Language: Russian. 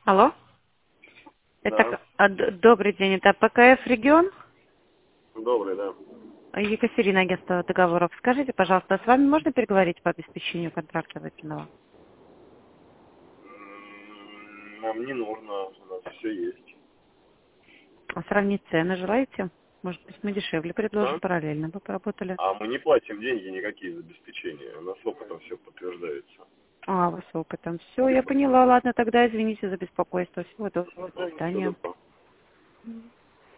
Алло? Да, Добрый день, это ПКФ регион? добрый, да. Екатерина, агентство договоров. Скажите, пожалуйста, с вами можно переговорить по обеспечению контракта выписанного? Нам не нужно, у нас все есть. А сравнить цены желаете? Может быть, мы дешевле предложим, Да? параллельно бы поработали. А мы не платим деньги никакие за обеспечение, у нас опытом все подтверждается. А, у вас опытом. Все, я поняла. Ладно, тогда извините за беспокойство. Всего доброго. До Все свидания. добро.